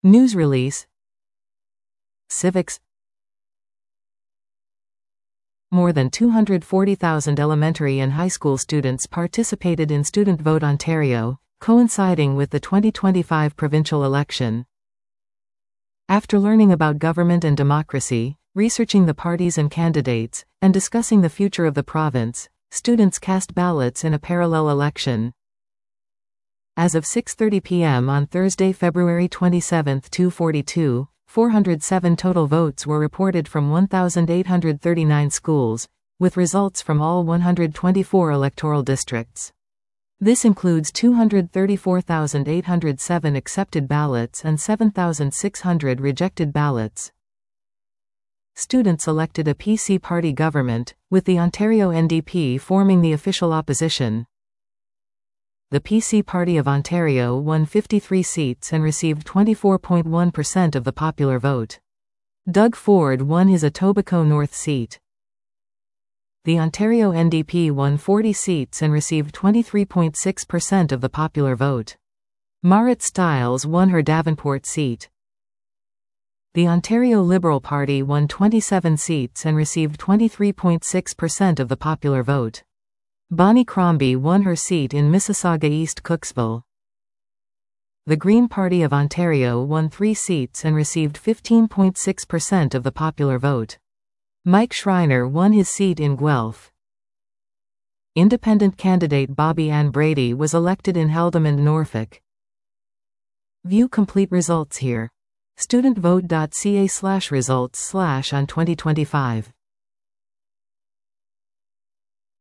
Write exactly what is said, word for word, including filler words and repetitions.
News release. Civics. More than two hundred forty thousand elementary and high school students participated in Student Vote Ontario, coinciding with the twenty twenty-five provincial election. After learning about government and democracy, researching the parties and candidates, and discussing the future of the province, students cast ballots in a parallel election. As of six thirty p m on Thursday, February twenty-seventh, two forty-two, four hundred seven total votes were reported from one thousand eight hundred thirty-nine schools, with results from all one hundred twenty-four electoral districts. This includes two hundred thirty-four thousand eight hundred seven accepted ballots and seven thousand six hundred rejected ballots. Students elected a P C party government, with the Ontario N D P forming the official opposition. The P C Party of Ontario won fifty-three seats and received twenty-four point one percent of the popular vote. Doug Ford won his Etobicoke North seat. The Ontario N D P won forty seats and received twenty-three point six percent of the popular vote. Marit Stiles won her Davenport seat. The Ontario Liberal Party won twenty-seven seats and received twenty-three point six percent of the popular vote. Bonnie Crombie won her seat in Mississauga East Cooksville. The Green Party of Ontario won three seats and received fifteen point six percent of the popular vote. Mike Schreiner won his seat in Guelph. Independent candidate Bobby Ann Brady was elected in Haldimand, Norfolk. View complete results here. studentvote dot c a slash results slash on twenty twenty-five